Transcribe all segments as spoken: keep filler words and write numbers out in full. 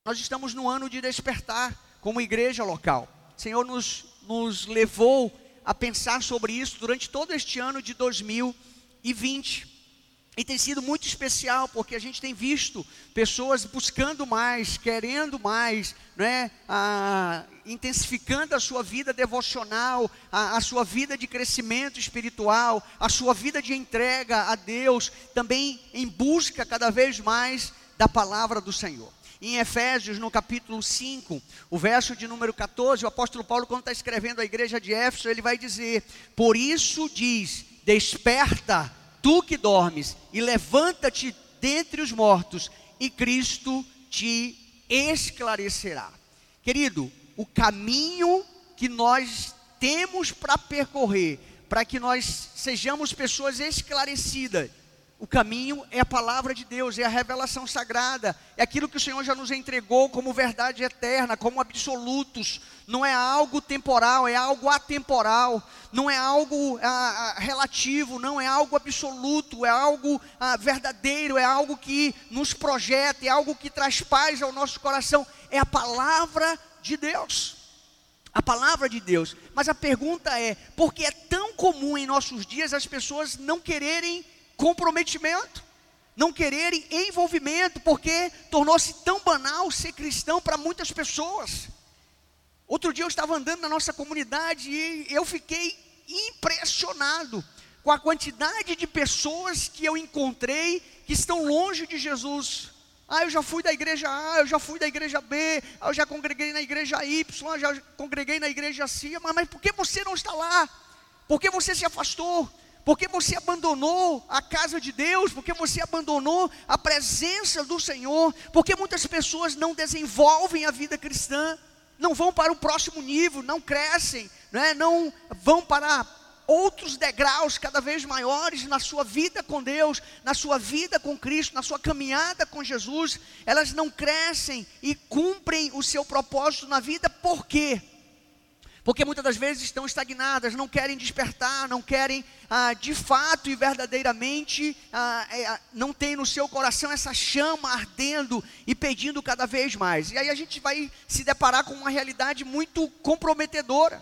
Nós estamos no ano de despertar como igreja local. O Senhor nos, nos levou a pensar sobre isso durante todo este ano de dois mil e vinte. E tem sido muito especial, porque a gente tem visto pessoas buscando mais, querendo mais, né? ah, intensificando a sua vida devocional, a, a sua vida de crescimento espiritual, a sua vida de entrega a Deus, também em busca cada vez mais da palavra do Senhor. Em Efésios, no capítulo cinco, o verso de número catorze, o apóstolo Paulo, quando está escrevendo a igreja de Éfeso, ele vai dizer: por isso diz, desperta, tu que dormes, e levanta-te dentre os mortos, e Cristo te esclarecerá. Querido, o caminho que nós temos para percorrer, para que nós sejamos pessoas esclarecidas, o caminho é a palavra de Deus, é a revelação sagrada, é aquilo que o Senhor já nos entregou como verdade eterna, como absolutos. Não é algo temporal, é algo atemporal, não é algo ah, relativo, não é algo absoluto, é algo ah, verdadeiro, é algo que nos projeta, é algo que traz paz ao nosso coração. É a palavra de Deus, a palavra de Deus. Mas a pergunta é, por que é tão comum em nossos dias as pessoas não quererem comprometimento, não quererem envolvimento, porque tornou-se tão banal ser cristão para muitas pessoas? Outro dia eu estava andando na nossa comunidade e eu fiquei impressionado com a quantidade de pessoas que eu encontrei que estão longe de Jesus. Ah, eu já fui da igreja A, eu já fui da igreja B, eu já congreguei na igreja Y, eu já congreguei na igreja C, mas, mas por que você não está lá? Por que você se afastou? Porque você abandonou a casa de Deus, porque você abandonou a presença do Senhor, porque muitas pessoas não desenvolvem a vida cristã, não vão para o próximo nível, não crescem, né? Não vão para outros degraus cada vez maiores na sua vida com Deus, na sua vida com Cristo, na sua caminhada com Jesus. Elas não crescem e cumprem o seu propósito na vida. Por quê? Porque muitas das vezes estão estagnadas, não querem despertar, não querem ah, de fato e verdadeiramente, ah, é, não tem no seu coração essa chama ardendo e pedindo cada vez mais. E aí a gente vai se deparar com uma realidade muito comprometedora.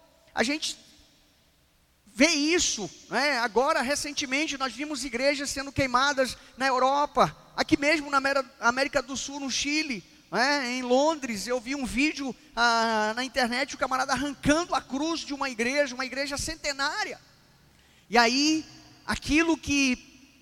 A gente vê isso, né? Agora recentemente nós vimos igrejas sendo queimadas na Europa, aqui mesmo na América do Sul, no Chile. É, em Londres, eu vi um vídeo ah, na internet, o camarada arrancando a cruz de uma igreja, uma igreja centenária. E aí, aquilo que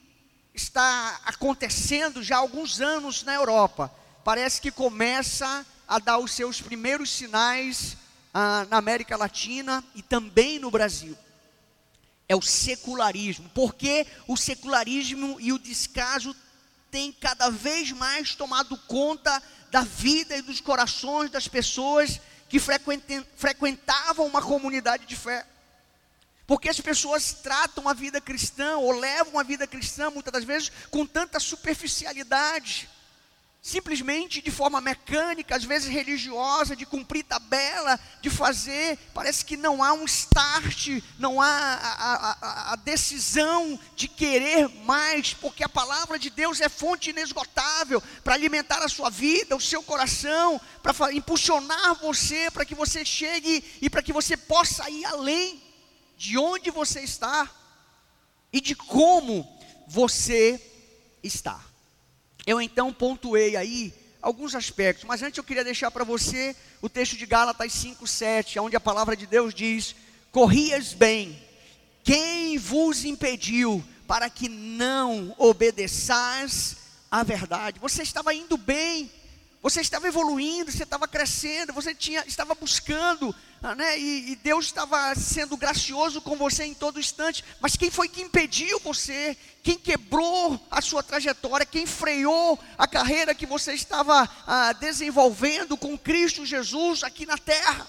está acontecendo já há alguns anos na Europa, parece que começa a dar os seus primeiros sinais ah, na América Latina e também no Brasil. É o secularismo, porque o secularismo e o descaso têm cada vez mais tomado conta da vida e dos corações das pessoas que frequentavam uma comunidade de fé. Porque as pessoas tratam a vida cristã, ou levam a vida cristã, muitas das vezes, com tanta superficialidade, simplesmente de forma mecânica, às vezes religiosa, de cumprir tabela, de fazer. Parece que não há um start, não há a, a, a decisão de querer mais, porque a palavra de Deus é fonte inesgotável para alimentar a sua vida, o seu coração, para impulsionar você, para que você chegue e para que você possa ir além de onde você está e de como você está. Eu então pontuei aí alguns aspectos, mas antes eu queria deixar para você o texto de Gálatas cinco, sete, onde a palavra de Deus diz: corrias bem, quem vos impediu para que não obedeçais à verdade? Você estava indo bem, você estava evoluindo, você estava crescendo, você tinha, estava buscando, né? e, e Deus estava sendo gracioso com você em todo instante. Mas quem foi que impediu você? Quem quebrou a sua trajetória? Quem freou a carreira que você estava ah, desenvolvendo com Cristo Jesus aqui na terra?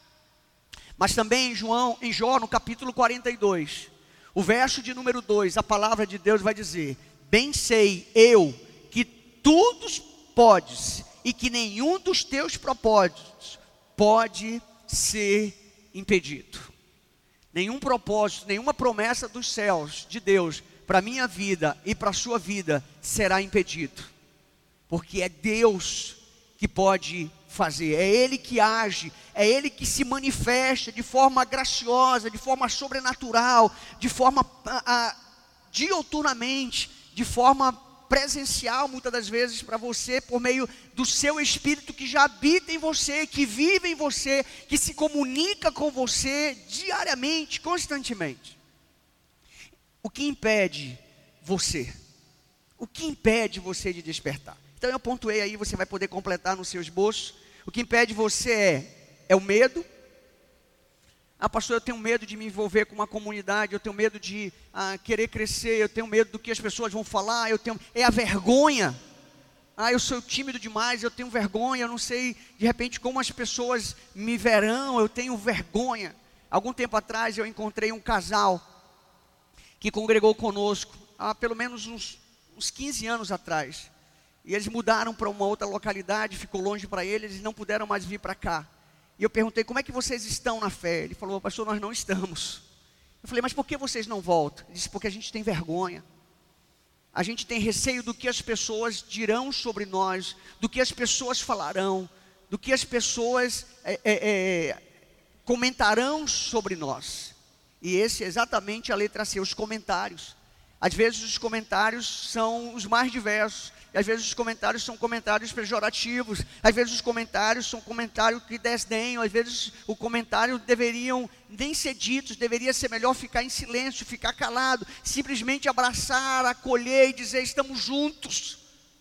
Mas também em João, em Jó, no capítulo quarenta e dois, o verso de número dois, a palavra de Deus vai dizer: bem sei eu que tudo podes, e que nenhum dos teus propósitos pode ser impedido. Nenhum propósito, nenhuma promessa dos céus, de Deus, para a minha vida e para a sua vida, será impedido. Porque é Deus que pode fazer, é Ele que age, é Ele que se manifesta de forma graciosa, de forma sobrenatural, de forma a, a, dioturnamente, de forma presencial, muitas das vezes para você, por meio do seu Espírito que já habita em você, que vive em você, que se comunica com você diariamente, constantemente. O que impede você? O que impede você de despertar? Então eu pontuei aí, você vai poder completar no seu esboço. O que impede você é, é o medo. Ah, pastor, eu tenho medo de me envolver com uma comunidade, eu tenho medo de ah, querer crescer, eu tenho medo do que as pessoas vão falar, eu tenho, é a vergonha. Ah, eu sou tímido demais, eu tenho vergonha, eu não sei de repente como as pessoas me verão, eu tenho vergonha. Algum tempo atrás eu encontrei um casal que congregou conosco, há pelo menos uns, uns quinze anos atrás. E eles mudaram para uma outra localidade, ficou longe para eles, eles não puderam mais vir para cá. E eu perguntei, como é que vocês estão na fé? Ele falou, pastor, nós não estamos. Eu falei, mas por que vocês não voltam? Ele disse, porque a gente tem vergonha. A gente tem receio do que as pessoas dirão sobre nós, do que as pessoas falarão, do que as pessoas é, é, é, comentarão sobre nós. E esse é exatamente a letra C, os comentários. Às vezes os comentários são os mais diversos. E às vezes os comentários são comentários pejorativos. Às vezes os comentários são comentários que desdenham. Às vezes o comentário deveriam nem ser ditos. Deveria ser melhor ficar em silêncio, ficar calado. Simplesmente abraçar, acolher e dizer, estamos juntos.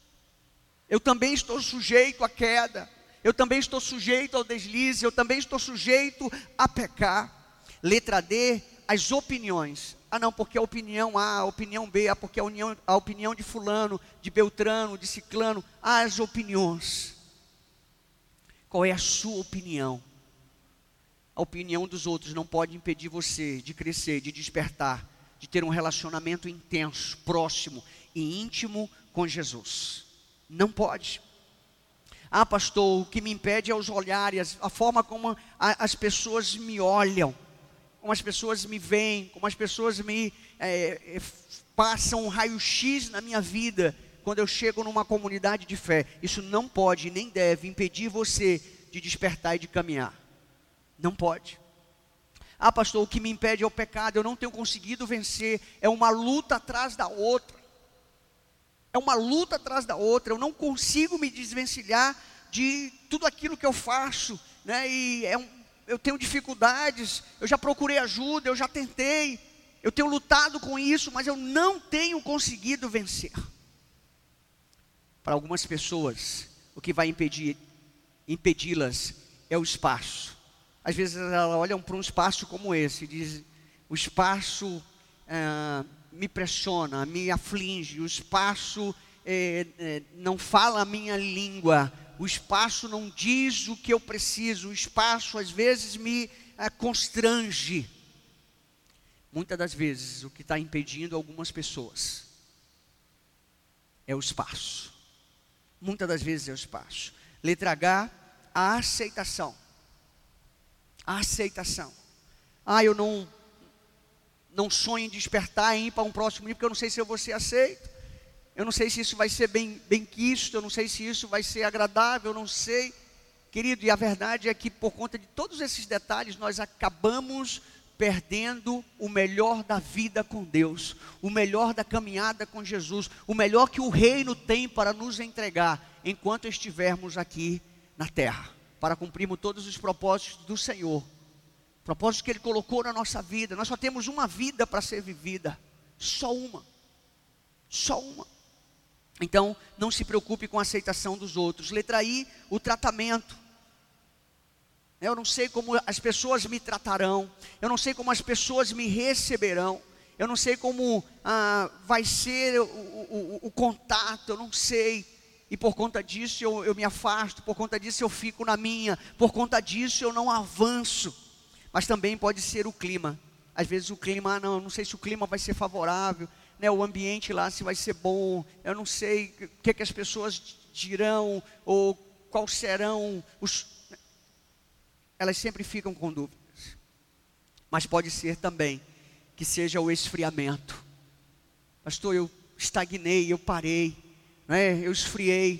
Eu também estou sujeito à queda. Eu também estou sujeito ao deslize. Eu também estou sujeito a pecar. Letra D, as opiniões. Ah não, porque a opinião A, a opinião B, ah, porque a, união, a opinião de fulano, de Beltrano, de Ciclano. Ah, as opiniões. Qual é a sua opinião? A opinião dos outros não pode impedir você de crescer, de despertar, de ter um relacionamento intenso, próximo e íntimo com Jesus. Não pode. Ah, pastor, o que me impede é os olhares, a forma como a, as pessoas me olham. Como as pessoas me veem, como as pessoas me é, passam um raio-x na minha vida, quando eu chego numa comunidade de fé. Isso não pode, nem deve impedir você de despertar e de caminhar. Não pode. Ah, pastor, o que me impede é o pecado, eu não tenho conseguido vencer, é uma luta atrás da outra. É uma luta atrás da outra, eu não consigo me desvencilhar de tudo aquilo que eu faço, né? E é um eu tenho dificuldades, eu já procurei ajuda, eu já tentei, eu tenho lutado com isso, mas eu não tenho conseguido vencer. Para algumas pessoas, o que vai impedir, impedi-las é o espaço. Às vezes elas olham para um espaço como esse e dizem, o espaço ah, me pressiona, me aflige, o espaço eh, eh, não fala a minha língua, o espaço não diz o que eu preciso, o espaço às vezes me ah, constrange. Muitas das vezes o que está impedindo algumas pessoas é o espaço. Muitas das vezes é o espaço. Letra H, a aceitação. A aceitação. Ah, eu não, não sonho em despertar, em ir para um próximo nível, porque eu não sei se eu vou ser aceito. Eu não sei se isso vai ser bem, bem quisto, eu não sei se isso vai ser agradável, eu não sei. Querido, e a verdade é que por conta de todos esses detalhes, nós acabamos perdendo o melhor da vida com Deus, o melhor da caminhada com Jesus, o melhor que o reino tem para nos entregar, enquanto estivermos aqui na terra, para cumprirmos todos os propósitos do Senhor, propósitos que Ele colocou na nossa vida. Nós só temos uma vida para ser vivida, só uma, só uma. Então, não se preocupe com a aceitação dos outros. Letra I, o tratamento. Eu não sei como as pessoas me tratarão. Eu não sei como as pessoas me receberão. Eu não sei como ah, vai ser o, o, o contato. Eu não sei. E por conta disso eu, eu me afasto. Por conta disso eu fico na minha. Por conta disso eu não avanço. Mas também pode ser o clima. Às vezes o clima, não, não sei se o clima vai ser favorável. Né, o ambiente lá se vai ser bom, eu não sei o que, que as pessoas dirão, ou quais serão os... Elas sempre ficam com dúvidas. Mas pode ser também que seja o esfriamento. Pastor, eu estagnei, eu parei, né, eu esfriei,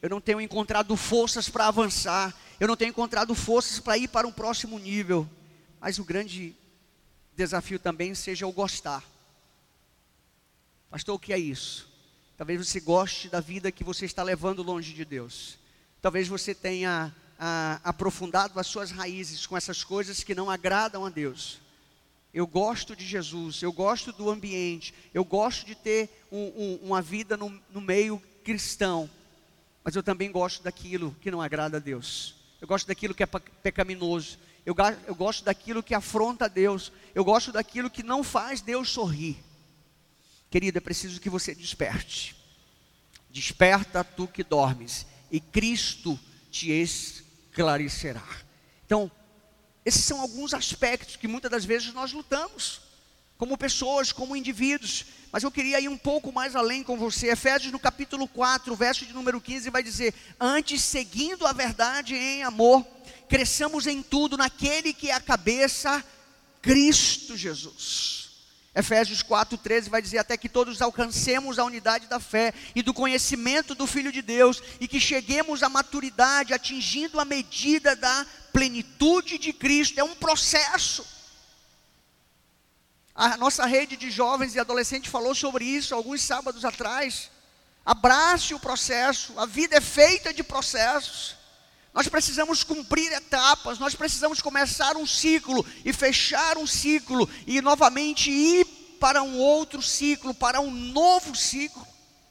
eu não tenho encontrado forças para avançar, eu não tenho encontrado forças para ir para um próximo nível. Mas o grande desafio também seja o gostar. Pastor, o que é isso? Talvez você goste da vida que você está levando longe de Deus. Talvez você tenha ah, aprofundado as suas raízes com essas coisas que não agradam a Deus. Eu gosto de Jesus, eu gosto do ambiente, eu gosto de ter um, um, uma vida no, no meio cristão, mas eu também gosto daquilo que não agrada a Deus. Eu gosto daquilo que é pecaminoso, eu, eu gosto daquilo que afronta a Deus, eu gosto daquilo que não faz Deus sorrir. Querido, é preciso que você desperte. Desperta tu que dormes, e Cristo te esclarecerá. Então, esses são alguns aspectos que muitas das vezes nós lutamos, como pessoas, como indivíduos. Mas eu queria ir um pouco mais além com você. Efésios no capítulo quatro, verso de número quinze, vai dizer: antes, seguindo a verdade em amor, cresçamos em tudo naquele que é a cabeça, Cristo Jesus. Efésios quatro, treze vai dizer: até que todos alcancemos a unidade da fé e do conhecimento do Filho de Deus, e que cheguemos à maturidade, atingindo a medida da plenitude de Cristo. É um processo. A nossa rede de jovens e adolescentes falou sobre isso alguns sábados atrás. Abrace o processo, a vida é feita de processos. Nós precisamos cumprir etapas, nós precisamos começar um ciclo e fechar um ciclo e novamente ir para um outro ciclo, para um novo ciclo.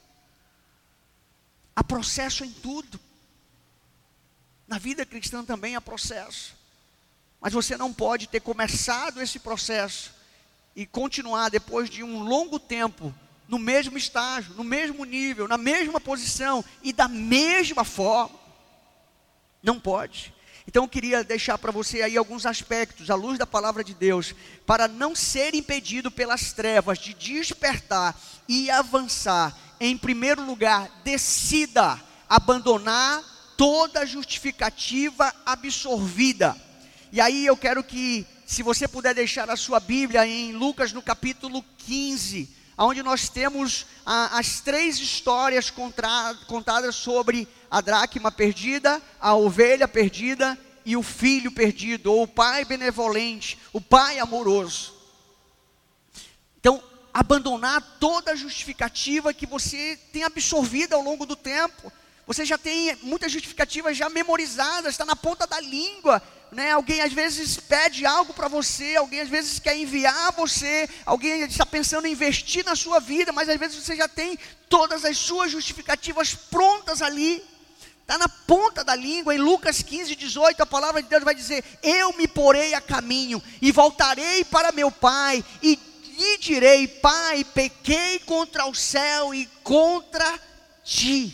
Há processo em tudo. Na vida cristã também há processo. Mas você não pode ter começado esse processo e continuar depois de um longo tempo no mesmo estágio, no mesmo nível, na mesma posição e da mesma forma. Não pode. Então eu queria deixar para você aí alguns aspectos, à luz da palavra de Deus, para não ser impedido pelas trevas de despertar e avançar. Em primeiro lugar, decida abandonar toda justificativa absorvida. E aí eu quero que, se você puder deixar a sua Bíblia em Lucas no capítulo quinze, onde nós temos ah, as três histórias contra, contadas sobre a dracma perdida, a ovelha perdida e o filho perdido, ou o pai benevolente, o pai amoroso. Então, abandonar toda a justificativa que você tem absorvido ao longo do tempo. Você já tem muitas justificativas já memorizadas, está na ponta da língua, né? Alguém às vezes pede algo para você, alguém às vezes quer enviar você, alguém está pensando em investir na sua vida, mas às vezes você já tem todas as suas justificativas prontas ali, está na ponta da língua. Em Lucas quinze, dezoito, a palavra de Deus vai dizer: eu me porei a caminho e voltarei para meu pai e lhe direi: pai, pequei contra o céu e contra ti.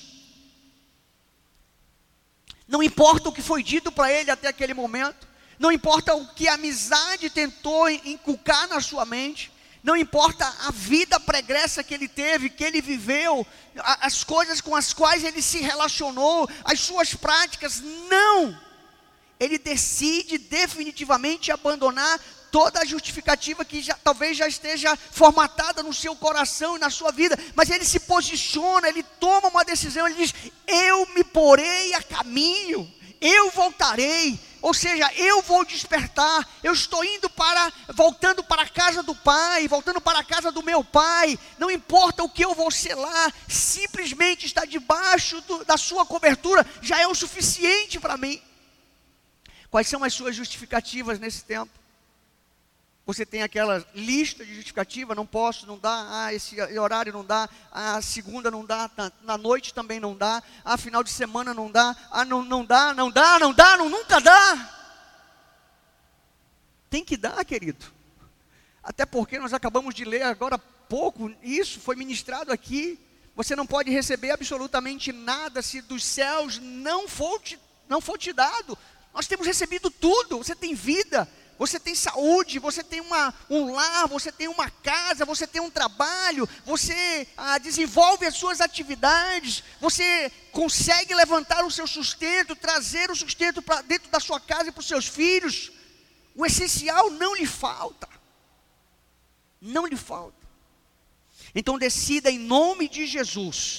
Não importa o que foi dito para ele até aquele momento, não importa o que a amizade tentou inculcar na sua mente, não importa a vida pregressa que ele teve, que ele viveu, as coisas com as quais ele se relacionou, as suas práticas, não! Ele decide definitivamente abandonar toda a justificativa que já, talvez já esteja formatada no seu coração e na sua vida, mas ele se posiciona, ele toma uma decisão, ele diz: eu me porei a caminho, eu voltarei, ou seja, eu vou despertar, eu estou indo para, voltando para a casa do pai, voltando para a casa do meu pai, não importa o que eu vou ser lá, simplesmente estar debaixo do, da sua cobertura, já é o suficiente para mim. Quais são as suas justificativas nesse tempo? Você tem aquela lista de justificativa: não posso, não dá, ah, esse horário não dá, ah, segunda não dá, na, na noite também não dá, ah, final de semana não dá, ah, não, não dá, não dá, não dá, não, nunca dá. Tem que dar, querido. Até porque nós acabamos de ler agora há pouco, isso foi ministrado aqui. Você não pode receber absolutamente nada se dos céus não for te, não for te dado. Nós temos recebido tudo. Você tem vida, você tem saúde, você tem uma, um lar, você tem uma casa, você tem um trabalho, você ah, desenvolve as suas atividades, você consegue levantar o seu sustento, trazer o sustento para dentro da sua casa e para os seus filhos. O essencial não lhe falta, não lhe falta. Então decida em nome de Jesus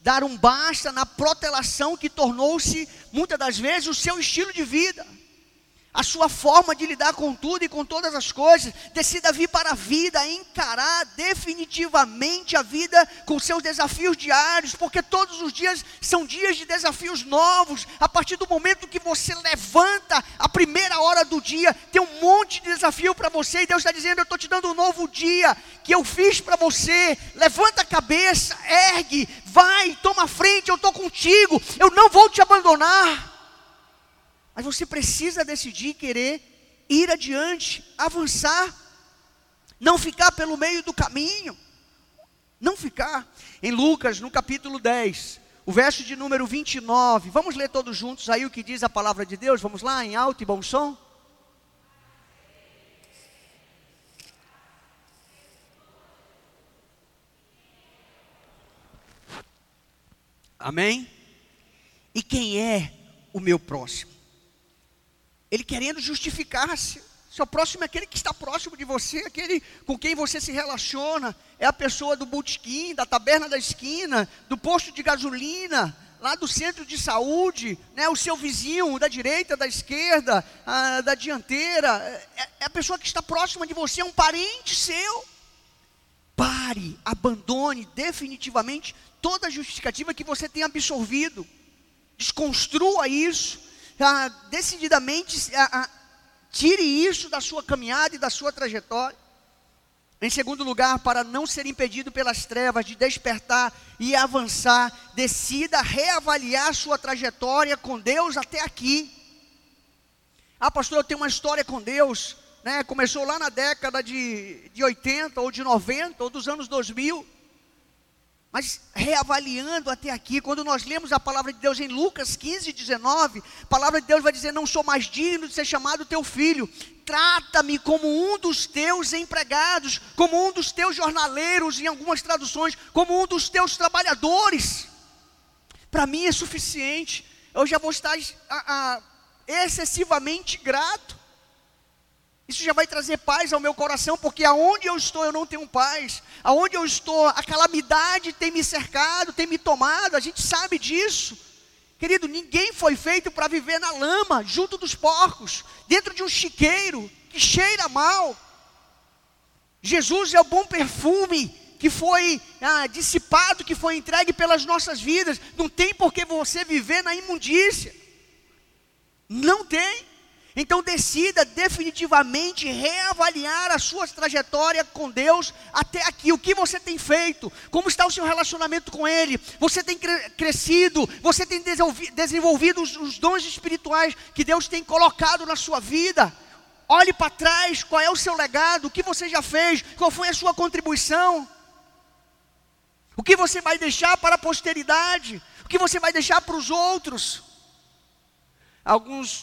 dar um basta na protelação que tornou-se, muitas das vezes, o seu estilo de vida, a sua forma de lidar com tudo e com todas as coisas. Decida vir para a vida, encarar definitivamente a vida com seus desafios diários, porque todos os dias são dias de desafios novos. A partir do momento que você levanta, a primeira hora do dia, tem um monte de desafio para você, e Deus está dizendo: eu estou te dando um novo dia, que eu fiz para você. Levanta a cabeça, ergue, vai, toma a frente, eu estou contigo, eu não vou te abandonar. Mas você precisa decidir querer ir adiante, avançar, não ficar pelo meio do caminho, não ficar. Em Lucas, no capítulo dez, o verso de número vinte e nove, vamos ler todos juntos aí o que diz a palavra de Deus, vamos lá, em alto e bom som. Amém? E quem é o meu próximo? Ele querendo justificar-se. Seu próximo é aquele que está próximo de você, aquele com quem você se relaciona. É a pessoa do botequim, da taberna da esquina, do posto de gasolina, lá do centro de saúde, né? O seu vizinho da direita, da esquerda, a, da dianteira. É, é a pessoa que está próxima de você, é um parente seu. Pare, abandone definitivamente toda a justificativa que você tem absorvido. Desconstrua isso. Ah, decididamente ah, ah, tire isso da sua caminhada e da sua trajetória. Em segundo lugar, para não ser impedido pelas trevas de despertar e avançar, decida reavaliar sua trajetória com Deus até aqui. Ah, pastor, eu tenho uma história com Deus, né? Começou lá na década de, de oitenta ou de noventa ou dos anos dois mil. Mas reavaliando até aqui, quando nós lemos a palavra de Deus em Lucas quinze, dezenove, a palavra de Deus vai dizer: não sou mais digno de ser chamado teu filho, trata-me como um dos teus empregados, como um dos teus jornaleiros, em algumas traduções, como um dos teus trabalhadores. Para mim é suficiente, eu já vou estar a, a, excessivamente grato. Isso já vai trazer paz ao meu coração, porque aonde eu estou eu não tenho paz. Aonde eu estou, a calamidade tem me cercado, tem me tomado, a gente sabe disso. Querido, ninguém foi feito para viver na lama, junto dos porcos, dentro de um chiqueiro que cheira mal. Jesus é o bom perfume que foi ah, dissipado, que foi entregue pelas nossas vidas. Não tem por que você viver na imundícia. Não tem. Então decida definitivamente reavaliar a sua trajetória com Deus até aqui. O que você tem feito? Como está o seu relacionamento com Ele? Você tem cre- crescido? Você tem desenvolvido os, os dons espirituais que Deus tem colocado na sua vida? Olhe para trás, qual é o seu legado? O que você já fez? Qual foi a sua contribuição? O que você vai deixar para a posteridade? O que você vai deixar para os outros? Alguns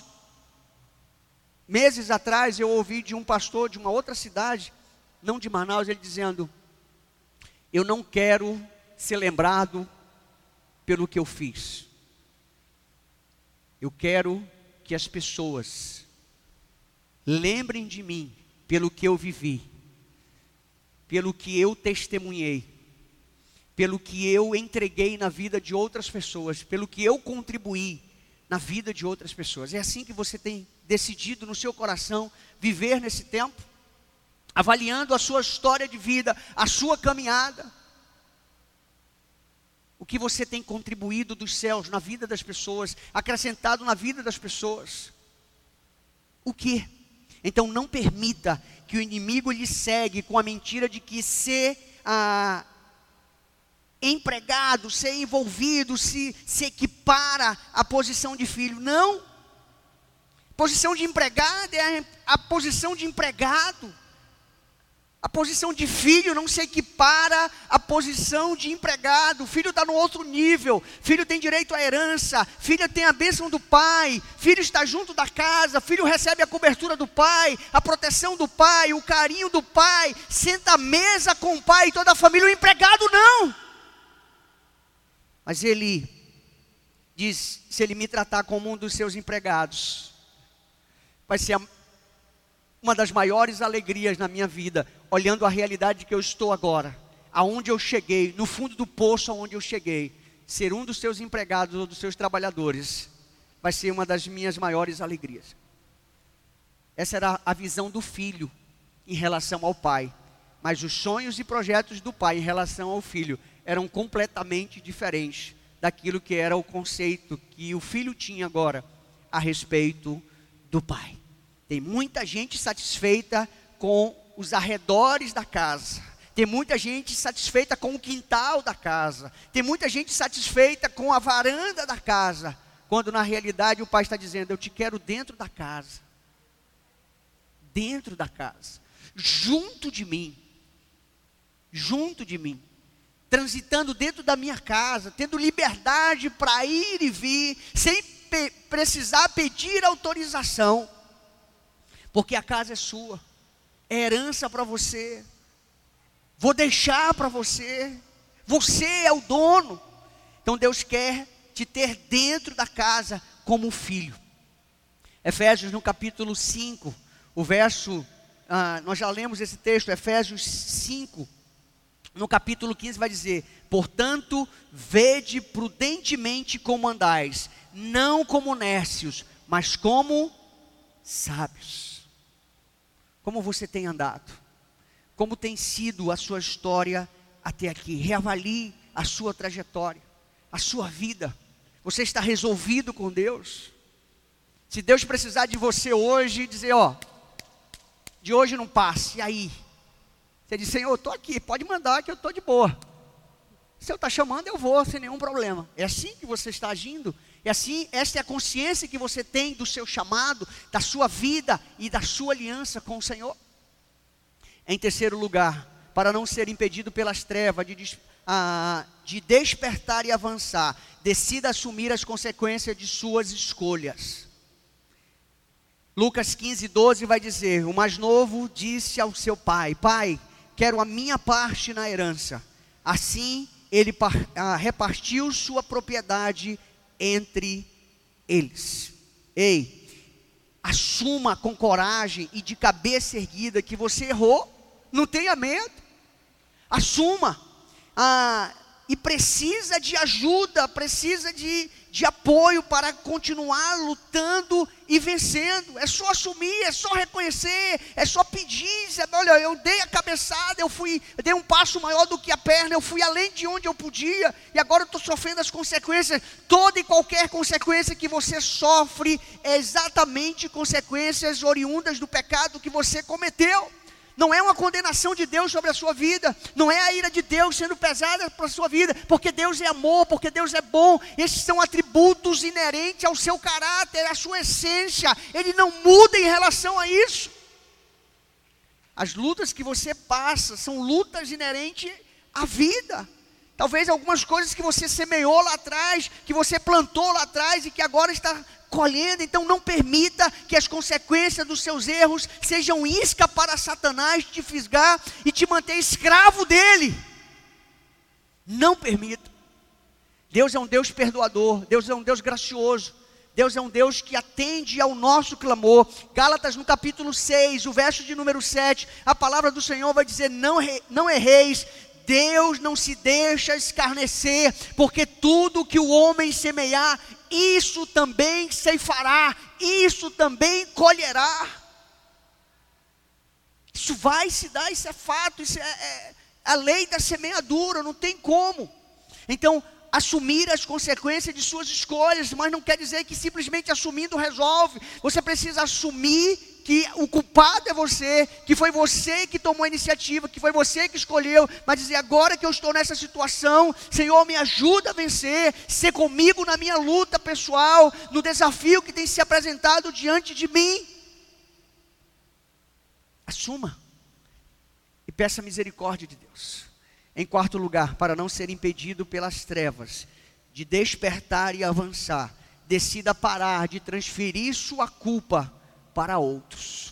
meses atrás eu ouvi de um pastor de uma outra cidade, não de Manaus, ele dizendo: eu não quero ser lembrado pelo que eu fiz. Eu quero que as pessoas lembrem de mim pelo que eu vivi, pelo que eu testemunhei, pelo que eu entreguei na vida de outras pessoas, pelo que eu contribuí na vida de outras pessoas. É assim que você tem decidido no seu coração viver nesse tempo? Avaliando a sua história de vida, a sua caminhada, o que você tem contribuído dos céus na vida das pessoas, acrescentado na vida das pessoas. O que? Então não permita que o inimigo lhe segue com a mentira de que ser ah, empregado, ser envolvido, se, se equipara à posição de filho. Não. Posição de empregado é a posição de empregado. A posição de filho não se equipara à posição de empregado. O filho está no outro nível. Filho tem direito à herança. Filho tem a bênção do pai. Filho está junto da casa. Filho recebe a cobertura do pai, a proteção do pai, o carinho do pai. Senta à mesa com o pai e toda a família. O empregado não. Mas ele diz: se ele me tratar como um dos seus empregados, vai ser uma das maiores alegrias na minha vida, olhando a realidade que eu estou agora, aonde eu cheguei, no fundo do poço aonde eu cheguei. ser um dos seus empregados ou dos seus trabalhadores vai ser uma das minhas maiores alegrias. Essa era a visão do filho em relação ao pai. Mas os sonhos e projetos do pai em relação ao filho eram completamente diferentes daquilo que era o conceito que o filho tinha agora a respeito do pai. Tem muita gente satisfeita com os arredores da casa. Tem muita gente satisfeita com o quintal da casa. Tem muita gente satisfeita com a varanda da casa. Quando na realidade o pai está dizendo: eu te quero dentro da casa. Dentro da casa. Junto de mim. Junto de mim. Transitando dentro da minha casa. Tendo liberdade para ir e vir. Sem pe- precisar pedir autorização. Porque a casa é sua. É herança para você. Vou deixar para você. Você é o dono. Então Deus quer te ter dentro da casa como um filho. Efésios no capítulo cinco, o verso, ah, nós já lemos esse texto, Efésios cinco, no capítulo quinze vai dizer: portanto, vede prudentemente como andais, não como nércios, mas como sábios. Como você tem andado? Como tem sido a sua história até aqui? Reavalie a sua trajetória, a sua vida. Você está resolvido com Deus? Se Deus precisar de você hoje, dizer: ó, de hoje não passe, e aí? Você diz: Senhor, eu estou aqui, pode mandar que eu estou de boa. Se eu estou chamando, eu vou, sem nenhum problema. É assim que você está agindo? É assim, esta é a consciência que você tem do seu chamado, da sua vida e da sua aliança com o Senhor? Em terceiro lugar, para não ser impedido pelas trevas de, des, ah, de despertar e avançar, decida assumir as consequências de suas escolhas. Lucas quinze, doze vai dizer: o mais novo disse ao seu pai: pai, quero a minha parte na herança. Assim ele par, ah, repartiu sua propriedade entre eles. Ei, assuma com coragem e de cabeça erguida que você errou. Não tenha medo. Assuma. Ah, e precisa de ajuda, precisa de, de apoio para continuar lutando e vencendo. É só assumir, é só reconhecer, é só pedir. Dizer: olha, eu dei a cabeçada, eu fui, eu dei um passo maior do que a perna, eu fui além de onde eu podia, e agora eu estou sofrendo as consequências. Toda e qualquer consequência que você sofre é exatamente consequências oriundas do pecado que você cometeu. Não é uma condenação de Deus sobre a sua vida. Não é a ira de Deus sendo pesada para a sua vida. Porque Deus é amor, porque Deus é bom. Esses são atributos inerentes ao seu caráter, à sua essência. Ele não muda em relação a isso. As lutas que você passa são lutas inerentes à vida. Talvez algumas coisas que você semeou lá atrás, que você plantou lá atrás e que agora está colhendo. Então não permita que as consequências dos seus erros sejam isca para Satanás te fisgar e te manter escravo dele. Não permita. Deus é um Deus perdoador, Deus é um Deus gracioso, Deus é um Deus que atende ao nosso clamor. Gálatas no capítulo seis, o verso de número sete, a palavra do Senhor vai dizer: não, não erreis, Deus não se deixa escarnecer, porque tudo que o homem semear, isso também ceifará, isso também colherá. Isso vai se dar, isso é fato, isso é, é a lei da semeadura, não tem como. Então, assumir as consequências de suas escolhas, mas não quer dizer que simplesmente assumindo resolve. Você precisa assumir que o culpado é você, que foi você que tomou a iniciativa, que foi você que escolheu, mas dizer: agora que eu estou nessa situação, Senhor, me ajuda a vencer, ser comigo na minha luta pessoal, no desafio que tem se apresentado diante de mim. Assuma e peça misericórdia de Deus. Em quarto lugar, para não ser impedido pelas trevas de despertar e avançar, decida parar de transferir sua culpa para outros.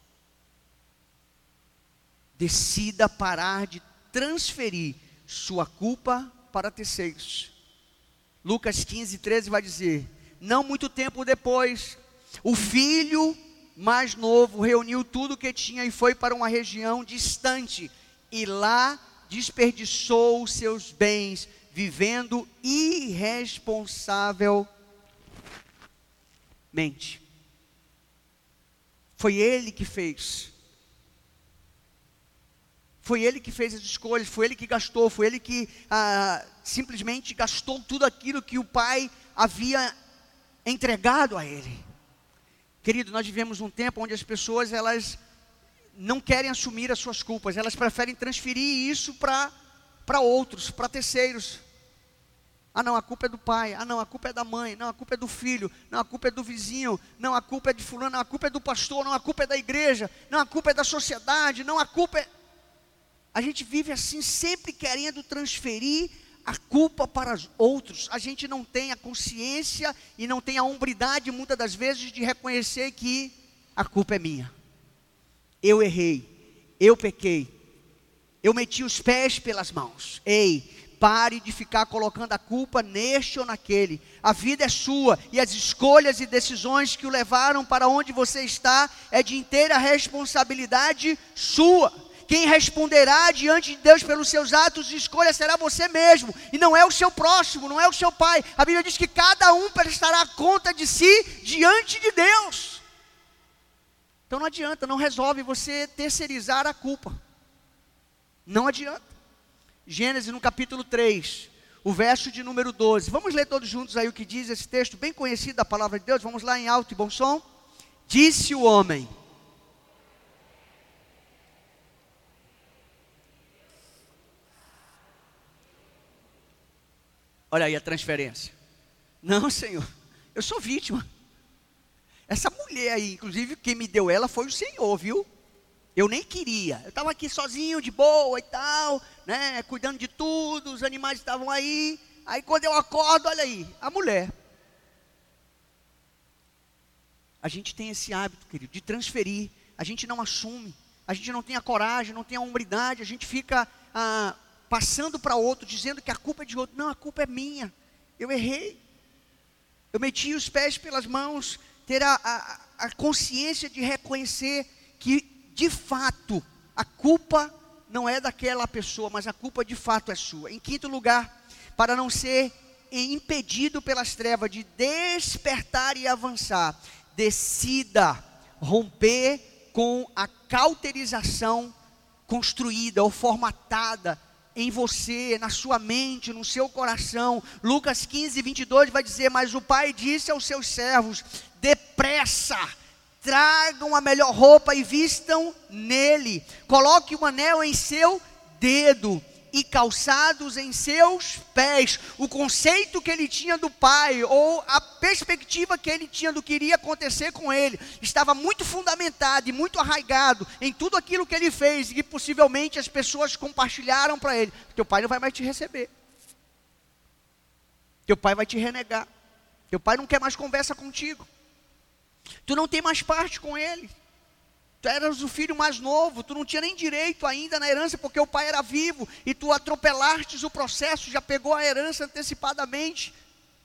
Decida parar de transferir sua culpa para terceiros. Lucas quinze, treze vai dizer: não muito tempo depois, o filho mais novo reuniu tudo o que tinha e foi para uma região distante, e lá desperdiçou os seus bens vivendo irresponsavelmente. Foi ele que fez. Foi ele que fez as escolhas, foi ele que gastou, foi ele que ah, simplesmente gastou tudo aquilo que o pai havia entregado a ele. Querido, nós vivemos um tempo onde as pessoas, elas não querem assumir as suas culpas, elas preferem transferir isso para para outros, para terceiros. Ah não, a culpa é do pai, ah não, a culpa é da mãe, não, a culpa é do filho, não, a culpa é do vizinho, não, a culpa é de fulano, não, a culpa é do pastor, não, a culpa é da igreja, não, a culpa é da sociedade, não, a culpa é... A gente vive assim, sempre querendo transferir a culpa para os outros. A gente não tem a consciência e não tem a hombridade, muitas das vezes, de reconhecer que a culpa é minha. Eu errei, eu pequei, eu meti os pés pelas mãos. Ei, pare de ficar colocando a culpa neste ou naquele. A vida é sua e as escolhas e decisões que o levaram para onde você está é de inteira responsabilidade sua. Quem responderá diante de Deus pelos seus atos de escolha será você mesmo, e não é o seu próximo, não é o seu pai. A Bíblia diz que cada um prestará conta de si diante de Deus. Então não adianta, não resolve você terceirizar a culpa. Não adianta. Gênesis no capítulo três, o verso de número doze. Vamos ler todos juntos aí o que diz esse texto bem conhecido da palavra de Deus. Vamos lá em alto e bom som. Disse o homem: olha aí a transferência. Não, Senhor, eu sou vítima. Essa mulher aí, inclusive quem me deu ela foi o Senhor, viu? Eu nem queria, eu estava aqui sozinho, de boa e tal, né, cuidando de tudo, os animais estavam aí. Aí quando eu acordo, olha aí, a mulher. A gente tem esse hábito, querido, de transferir. A gente não assume, a gente não tem a coragem, não tem a hombridade. A gente fica ah, passando para outro, dizendo que a culpa é de outro. Não, a culpa é minha, eu errei. Eu meti os pés pelas mãos. Ter a, a, a consciência de reconhecer que de fato, a culpa não é daquela pessoa, mas a culpa de fato é sua. Em quinto lugar, para não ser impedido pelas trevas de despertar e avançar, decida romper com a cauterização construída ou formatada em você, na sua mente, no seu coração. Lucas quinze, vinte e dois vai dizer: mas o pai disse aos seus servos: depressa, tragam a melhor roupa e vistam nele, coloque um anel em seu dedo e calçados em seus pés. O conceito que ele tinha do pai, ou a perspectiva que ele tinha do que iria acontecer com ele, estava muito fundamentado e muito arraigado em tudo aquilo que ele fez, e que possivelmente as pessoas compartilharam para ele. Teu pai não vai mais te receber, teu pai vai te renegar, teu pai não quer mais conversa contigo, tu não tem mais parte com ele, tu eras o filho mais novo, tu não tinha nem direito ainda na herança, porque o pai era vivo, e tu atropelaste o processo, já pegou a herança antecipadamente.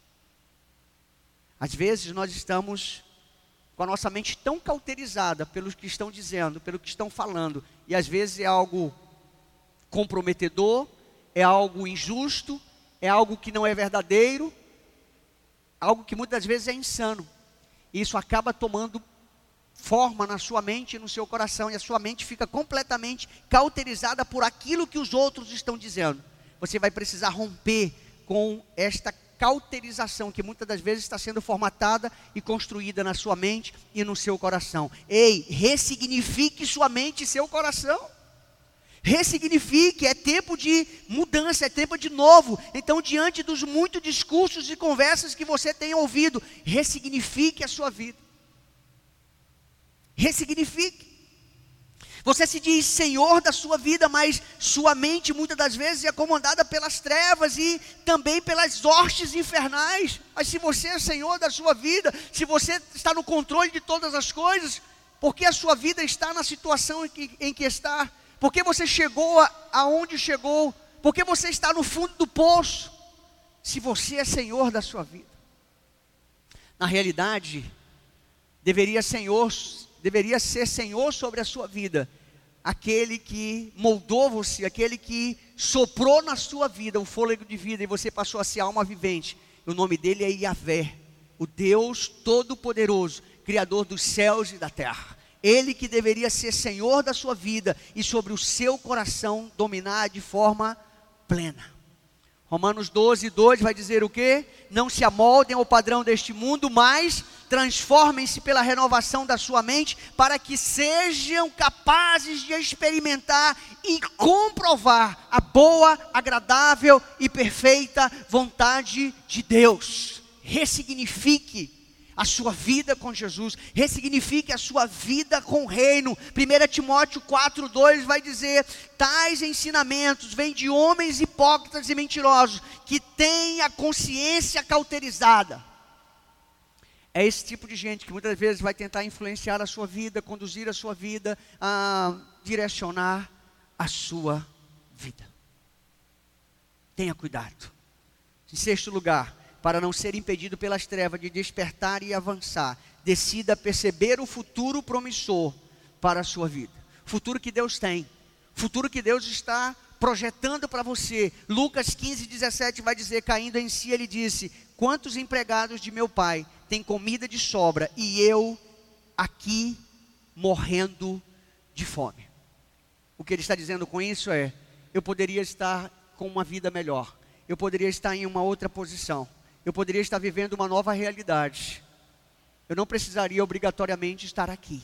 Às vezes nós estamos com a nossa mente tão cauterizada pelo que estão dizendo, pelo que estão falando, e às vezes é algo comprometedor, é algo injusto, é algo que não é verdadeiro, algo que muitas vezes é insano. Isso acaba tomando forma na sua mente e no seu coração, e a sua mente fica completamente cauterizada por aquilo que os outros estão dizendo. Você vai precisar romper com esta cauterização que muitas das vezes está sendo formatada e construída na sua mente e no seu coração. Ei, ressignifique sua mente e seu coração. Ressignifique, é tempo de mudança, é tempo de novo. Então, diante dos muitos discursos e conversas que você tem ouvido, ressignifique a sua vida. Ressignifique. Você se diz senhor da sua vida, mas sua mente muitas das vezes é comandada pelas trevas e também pelas hostes infernais. Mas se você é senhor da sua vida, se você está no controle de todas as coisas, por que a sua vida está na situação em que, em que está? Por que você chegou a, aonde chegou? Por que você está no fundo do poço? Se você é senhor da sua vida. Na realidade, deveria, senhor, deveria ser senhor sobre a sua vida aquele que moldou você, aquele que soprou na sua vida o fôlego de vida e você passou a ser alma vivente. O nome dele é Yahvé, o Deus Todo-Poderoso, Criador dos céus e da terra. Ele que deveria ser Senhor da sua vida e sobre o seu coração dominar de forma plena. Romanos doze, dois vai dizer o quê? Não se amoldem ao padrão deste mundo, mas transformem-se pela renovação da sua mente, para que sejam capazes de experimentar e comprovar a boa, agradável e perfeita vontade de Deus. Ressignifique a sua vida com Jesus, ressignifique a sua vida com o reino. primeiro Timóteo quatro, dois vai dizer: tais ensinamentos vêm de homens hipócritas e mentirosos, que têm a consciência cauterizada. É esse tipo de gente que muitas vezes vai tentar influenciar a sua vida, conduzir a sua vida, a direcionar a sua vida. Tenha cuidado. Em sexto lugar, para não ser impedido pelas trevas de despertar e avançar, decida perceber o futuro promissor para a sua vida. Futuro que Deus tem, futuro que Deus está projetando para você. Lucas quinze, dezessete vai dizer: caindo em si, ele disse: quantos empregados de meu pai têm comida de sobra, e eu aqui morrendo de fome. O que ele está dizendo com isso é: eu poderia estar com uma vida melhor, eu poderia estar em uma outra posição, eu poderia estar vivendo uma nova realidade, eu não precisaria obrigatoriamente estar aqui.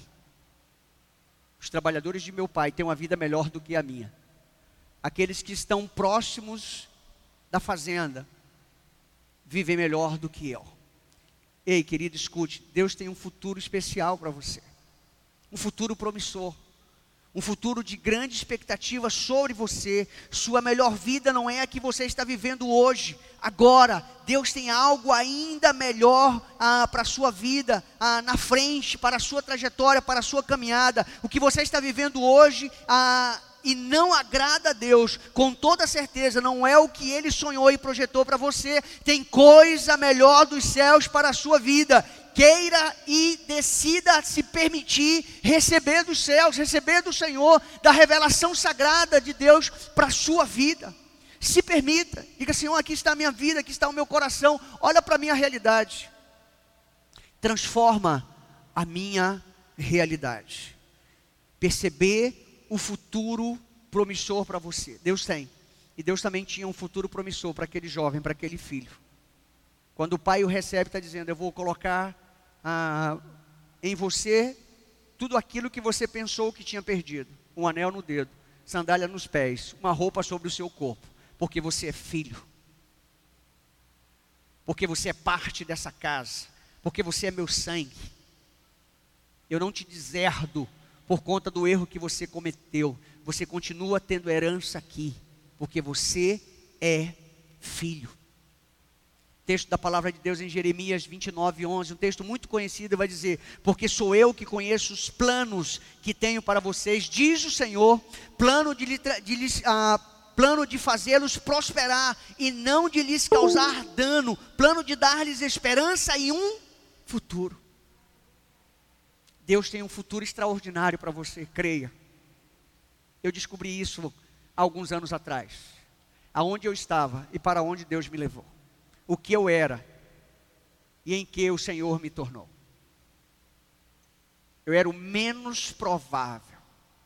Os trabalhadores de meu pai têm uma vida melhor do que a minha. Aqueles que estão próximos da fazenda vivem melhor do que eu. Ei, querido, escute, Deus tem um futuro especial para você, um futuro promissor, um futuro de grande expectativa sobre você. Sua melhor vida não é a que você está vivendo hoje, agora. Deus tem algo ainda melhor ah, para a sua vida, ah, na frente, para a sua trajetória, para a sua caminhada. O que você está vivendo hoje ah, e não agrada a Deus, com toda certeza não é o que Ele sonhou e projetou para você. Tem coisa melhor dos céus para a sua vida. Queira e decida se permitir receber dos céus, receber do Senhor, da revelação sagrada de Deus para a sua vida. Se permita, diga: Senhor, aqui está a minha vida, aqui está o meu coração, olha para a minha realidade, transforma a minha realidade. Perceber o futuro promissor para você, Deus tem, e Deus também tinha um futuro promissor para aquele jovem, para aquele filho. Quando o pai o recebe, está dizendo: eu vou colocar ah, em você tudo aquilo que você pensou que tinha perdido. Um anel no dedo, sandália nos pés, uma roupa sobre o seu corpo. Porque você é filho. Porque você é parte dessa casa. Porque você é meu sangue. Eu não te deserdo por conta do erro que você cometeu. Você continua tendo herança aqui. Porque você é filho. Texto da palavra de Deus em Jeremias vinte e nove, onze, um texto muito conhecido, vai dizer: porque sou eu que conheço os planos que tenho para vocês, diz o Senhor, plano de, de, de, uh, plano de fazê-los prosperar e não de lhes causar dano, plano de dar-lhes esperança e um futuro. Deus tem um futuro extraordinário para você, creia. Eu descobri isso há alguns anos atrás, aonde eu estava e para onde Deus me levou. O que eu era e em que o Senhor me tornou. Eu era o menos provável.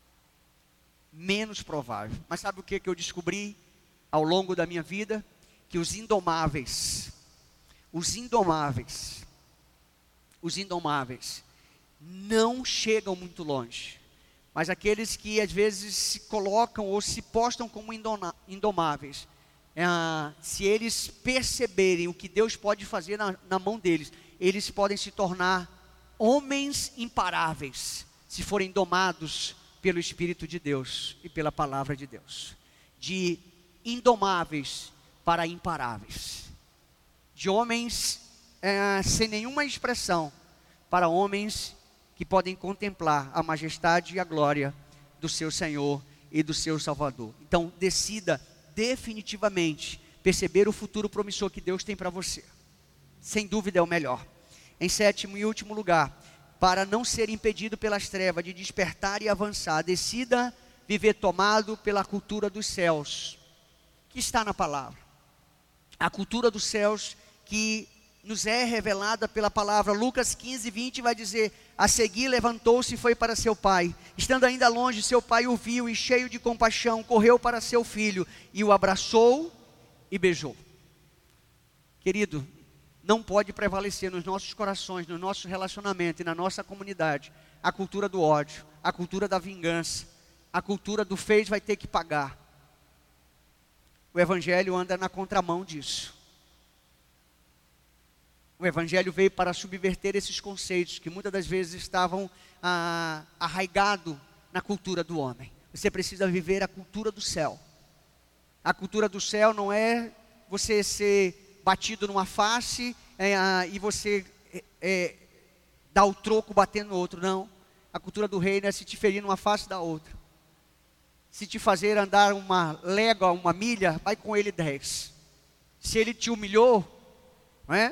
Menos provável. Mas sabe o que, que eu descobri ao longo da minha vida? Que os indomáveis, os indomáveis, os indomáveis não chegam muito longe. Mas aqueles que às vezes se colocam ou se postam como indomáveis, Ah, se eles perceberem o que Deus pode fazer na, na mão deles, eles podem se tornar homens imparáveis, se forem domados pelo Espírito de Deus e pela palavra de Deus. De indomáveis para imparáveis, de homens é, sem nenhuma expressão, para homens que podem contemplar a majestade e a glória do seu Senhor e do seu Salvador. Então decida definitivamente perceber o futuro promissor que Deus tem para você. Sem dúvida é o melhor. Em sétimo e último lugar, para não ser impedido pelas trevas de despertar e avançar, decida viver tomado pela cultura dos céus, que está na palavra. A cultura dos céus que nos é revelada pela palavra. Lucas quinze, vinte vai dizer: a seguir levantou-se e foi para seu pai. Estando ainda longe, seu pai o viu e, cheio de compaixão, correu para seu filho e o abraçou e beijou. Querido, não pode prevalecer nos nossos corações, no nosso relacionamento e na nossa comunidade a cultura do ódio, a cultura da vingança, a cultura do fez vai ter que pagar. O Evangelho anda na contramão disso. O Evangelho veio para subverter esses conceitos que muitas das vezes estavam ah, arraigados na cultura do homem. Você precisa viver a cultura do céu. A cultura do céu não é você ser batido numa face é, ah, e você é, é, dar o troco batendo no outro, não. A cultura do reino é se te ferir numa face da outra. Se te fazer andar uma légua, uma milha, vai com ele dez. Se ele te humilhou, não é?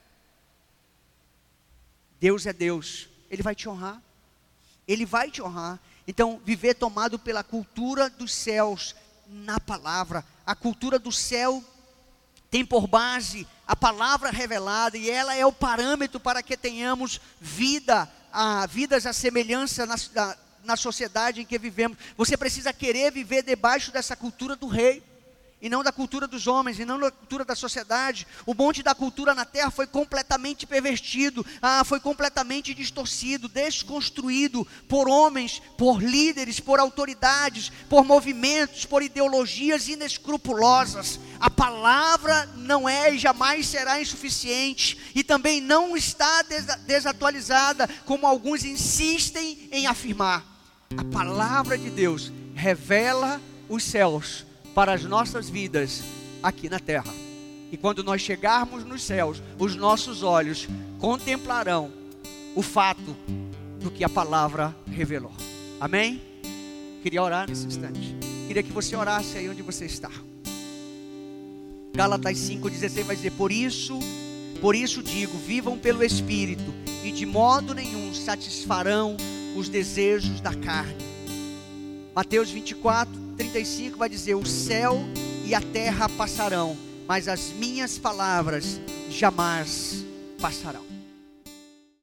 Deus é Deus, Ele vai te honrar, Ele vai te honrar. Então, viver tomado pela cultura dos céus, na palavra. A cultura do céu tem por base a palavra revelada, e ela é o parâmetro para que tenhamos vida, a, vidas à semelhança na, na, na sociedade em que vivemos. Você precisa querer viver debaixo dessa cultura do rei, e não da cultura dos homens, e não da cultura da sociedade. O monte da cultura na terra foi completamente pervertido, ah, foi completamente distorcido, desconstruído por homens, por líderes, por autoridades, por movimentos, por ideologias inescrupulosas. A palavra não é e jamais será insuficiente, e também não está desatualizada, como alguns insistem em afirmar. A palavra de Deus revela os céus para as nossas vidas aqui na terra. E quando nós chegarmos nos céus, os nossos olhos contemplarão o fato do que a palavra revelou. Amém? Queria orar nesse instante. Queria que você orasse aí onde você está. Gálatas cinco, dezesseis vai dizer: Por isso, por isso digo, vivam pelo Espírito, e de modo nenhum satisfarão os desejos da carne. Mateus vinte e quatro, trinta e cinco vai dizer: o céu e a terra passarão, mas as minhas palavras jamais passarão.